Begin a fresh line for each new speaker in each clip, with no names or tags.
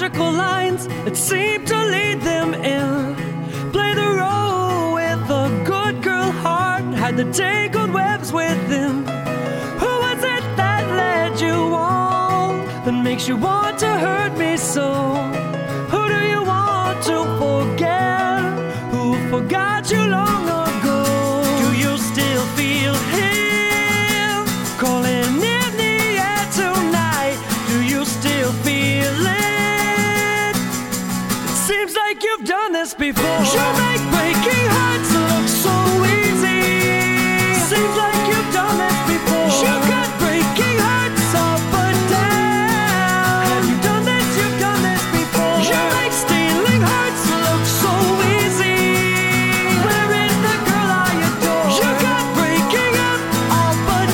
magical lines that seem to lead them in. Play the role with a good girl heart, hide the tangled webs within. Who was it that led you on, that makes you want to hurt me so? Who do you want to forget, who forgot you long ago? Do you still feel him calling in the air tonight? Do you still feel it? It seems like you've done this before. You make breaking hearts look so easy. Seems like you've done this before. You got breaking hearts up and down. Have you done this? You've done this before. You make stealing hearts look so easy. Where is the girl I adore? You got breaking up and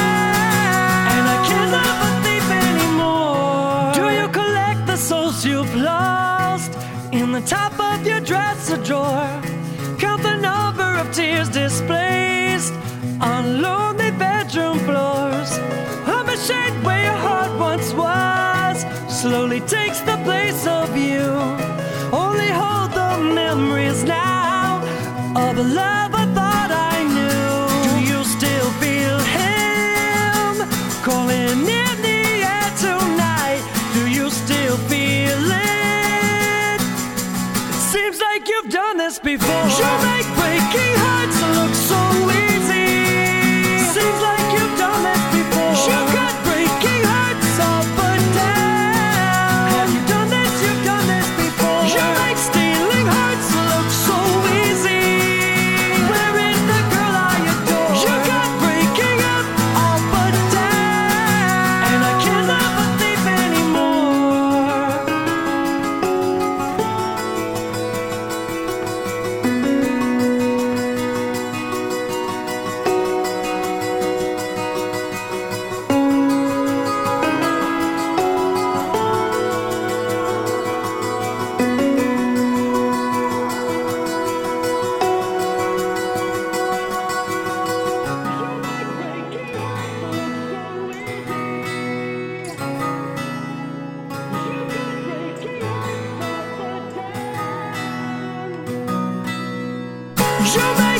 down, and I can't love a thief anymore. Do you collect the souls you've lost in the top of your dresser drawer? Count the number of tears displaced on lonely bedroom floors. A machine where your heart once was slowly takes the place of you. Only hold the memories now of a love I thought I knew. Do you still feel him calling in the air tonight? Do you still feel it? It seems like you've done this before. You make breaking hearts look so easy. Seems like you've done this before. You got breaking hearts up and down. Have you done this? You've done this before. You make stealing hearts look so easy. Where is the girl I adore? You got breaking up and down, and I can't love a thief anymore. You